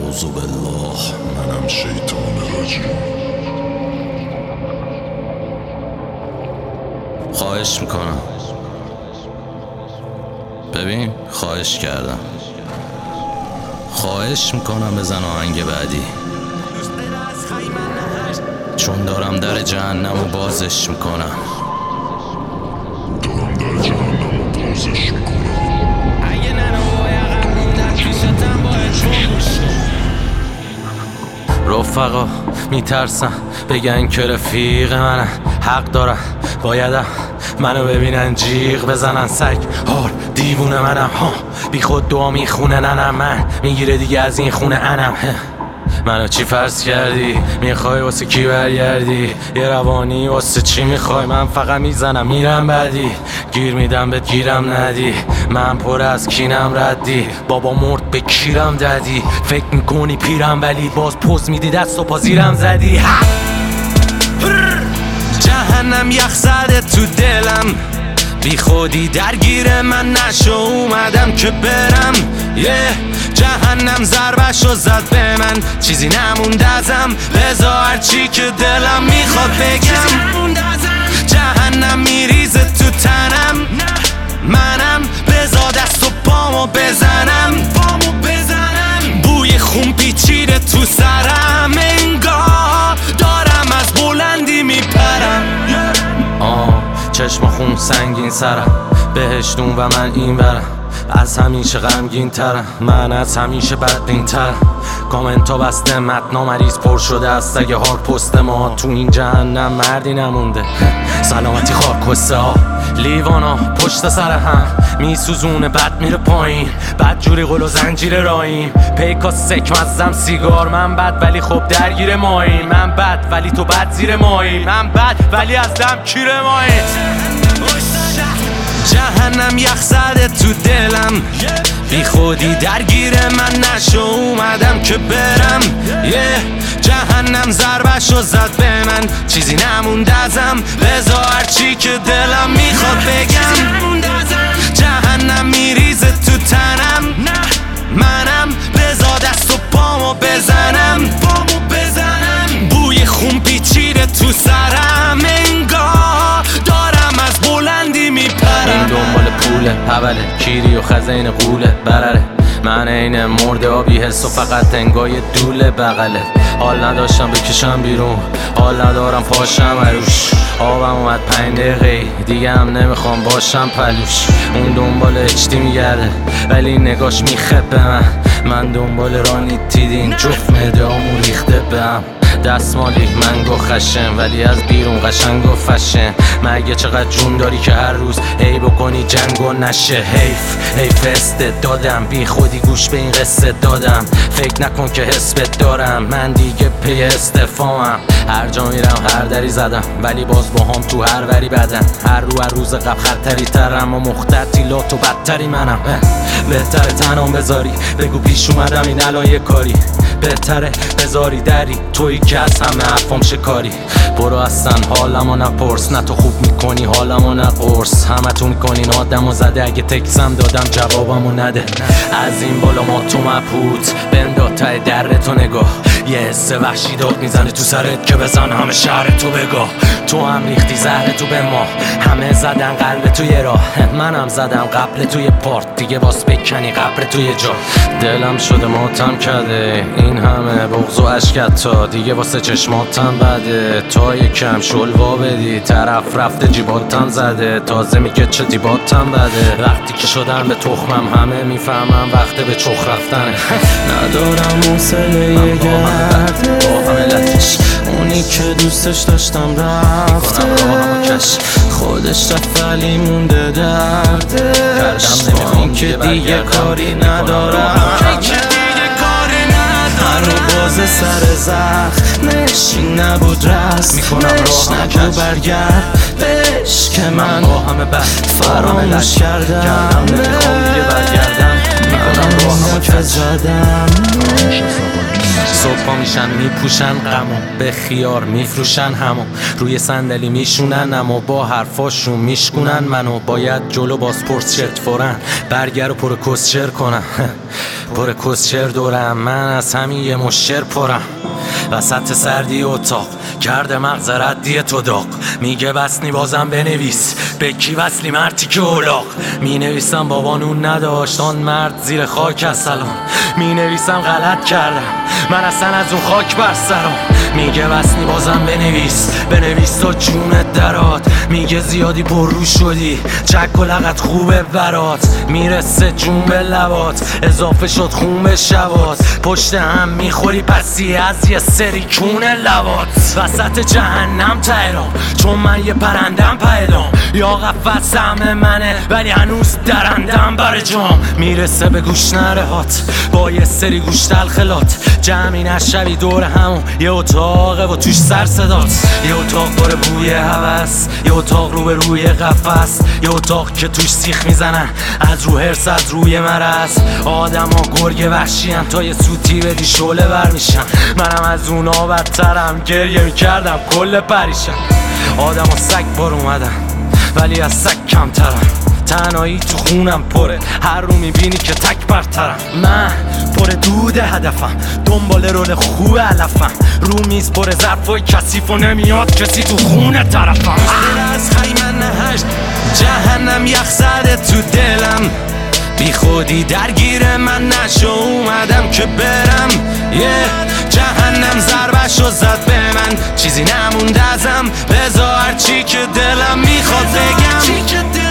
اعوذ بالله، منم شیطان رجیم. خواهش میکنم، ببین خواهش کردم، خواهش میکنم بزن آهنگ بعدی، چون دارم در جهنم و بازش میکنم. رفقا میترسن بگن که رفیق منن، حق دارن بایدم منو ببینن جیغ بزنن. سگ هار دیوونه منم ها، بی خود دعا میخونه ننم، من میگیره دیگه از این خونه انم. منو چی فرض کردی؟ میخوای واسه کی برگردی؟ یه روانی واسه چی میخوای؟ من فقط میزنم میرم بعدی، گیر میدم بهت گیرم ندی، من پر از کینم ردی، بابا مرد به کیرم دادی، فکر میکنی پیرم ولی باز پوز میدی دست و پا زیرم زدی. جهنم یخ زده تو دلم، بی خودی درگیر من نشو، اومدم که برم. جهنم ضربشو زد به من، چیزی نموند ازم، بذار هرچی که دلم میخواد بگم. جهنم میریزه تو تنم، منم بذار دست و پامو بزنم. بوی خون پیچیده تو سرم، انگار دارم از بلندی میپرم. چشم خون سنگین سرم، بهشتون و من این برم، از همیشه غمگین ترم، من از همیشه بدبین ترم. کامنتا بسته، متنا مریض پر شده از سگ هار پست ما، تو این جهنم مردی نمونده، سلامتی خاکسته ها، لیوانا پشت سر هم میسوزونه، بد میره پایین، بد جوری قل و زنجیر رایم، پیکا سک مزم سیگار. من بد ولی خب درگیر مایی، من بد ولی تو بد زیر مایی، من بد ولی از دم کیر مایی. جهنم یخ زده تو دلم، بی خودی درگیر من نشو، اومدم که برم. جهنم ضربشو زد به من، چیزی نموند ازم، بذار هرچی که دلم میخواد بگم. جهنم میریزه تو تنم، منم بذار دست و پامو بزنم. بوی خون پیچیده تو سرم، انگار دارم از بلندی میپرم. این دنبال پوله، حوله کیری و خزین قوله برره، من این مرده آبی حس و فقط انگای دوله بغله. حال نداشتم بکشم بیرون، حال ندارم پاشم عروش، آبم اومد 5 دقیقه دیگه هم نمیخوام باشم پلوش. اون دنبال اچتی میگرده ولی نگاش میخبه، من دنبال رانی تیدین، جفت مدامو ریخته بهم. دستمالی منگو خشن ولی از بیرون قشنگ و فشن، مگه چقدر جون داری که هر روز هی بکنی جنگ و نشه؟ حیف استعدادم، بی خودی گوش به این قصه دادم، فکر نکن که حسبت دارم، من دیگه پی استفامم. هر جا میرم هر دری زدم ولی باز با هم تو هر وری بدن، هر روز قبل خطری ترم و مختتی لات و بدتری منم. بهتره تنام بذاری بگو پیش اومدم این الان یه کاری، بهتره بذاری دری توی که از همه حرفام شکاری. برو اصلا حالمو نپرس، نه تو خوب میکنی حالمو نقرس، همه تو میکنین آدمو زده، اگه تکسم دادم جوابمو نده. از این بالا ما تو مبهوت بندا ته درتو نگاه، یه حس وحشی داد میزنه تو سرت که بزن همه شهر تو بگاه. تو هم ریختی زهر تو به ما، همه زدن قلب توی راه، منم زدم قبل توی پارت، دیگه باس بکنی قبر توی جا. دلم شده ماتم کرده، این همه بغض و عشقت تا دیگه واسه چشماتم بده، تا یکم شلوا بدی طرف رفته جیباتم زده، تازه میگه چه دیباتم بده. وقتی که شدن به تخمم همه میفهمم وقت به چخ رفتنه. ندارم حوصله گردش، اونی که دوستش داشتم رفتش، خودش رفت ولی مونده دردش، با که دیگه کاری ندارم، هنو باز سر زخمش این نبود رسمش، نگو برگرد بهش که من فراموش کردم، منم حرف زدم. صبح میشن میپوشن غمو، به خیار میفروشن همو، روی صندلی میشونن اما با حرفاشون میشکنن منو. باید جلو بازپرس شرط فورن برگر و پر کسچر کنن. پر کسچر دورم، من از همین یه مشر پرم. وسط سردی اتاق کرده مغز ردی تو داغ. میگه وصلی بازم بنویس، به کی وصلی مرتی که اولاغ. می نویسم بابا نون نداشت آن مرد زیر خاک از سلام. می نویسم غلط کردم من اصلا از اون خاک بر سرم. میگه وصلی بازم بنویس تا جونت درات. میگه زیادی پر رو شدی چک و لغت خوبه برات. میرسه جون به لبات اضافه شد خون به شبات. پشت هم میخوری پسی از یه سری کونه لبات. وسط جهنم تهرام چون من یه پرندم پیدام. یا قفص سهم منه ولی هنوز درندم بر جام. میرسه به گوش نرهات با یه سری گوش تلخلات. جمعی نشوی دور همون یه اتاقه و توش سر صدات. یه اتاق پر بوی هوس، یه اتاق رو به روی قفس. یه اتاق که توش سیخ میزنن از رو هرس از روی مرض. آدم ها گرگ وحشی تا یه سوتی بدی شعله بر میشن. منم از اونا بدترم گریه میکردم کل پریشم. آدم ها سگ بار اومدن ولی از سگ کمترم. تنهایی تو خونم پره هر رو میبینی که تک برترم. من پر دود هدفم دنبال رول خوب علفم. رو میز پر ظرفای کثیف و نمیاد کسی تو خونه طرفم. از خیمن هشت جهنم یخ زده تو دلم. بی خودی درگیر من نشو اومدم که برم. جهنم ضربشو زد به من چیزی نمونده ازم. بذار هرچی که دلم میخواد بگم.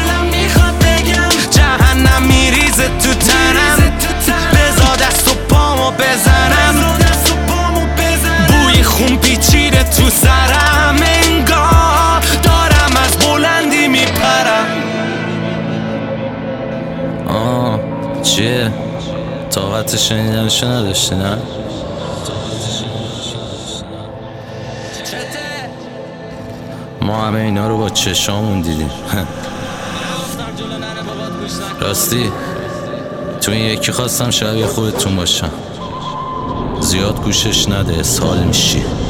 جهنم میریزه تو تنم. بذار دست و پامو بزنم. بوی خون پیچیده تو سرم. انگار دارم از بلندی میپرم. چیه؟ طاقت شنیدنشو نداشتی نه؟ ما همه اینا رو با چشامون دیدیم. راستی تو این یکی خواستم شبیه خودتون باشم. زیاد گوشش نده اسهال میشی.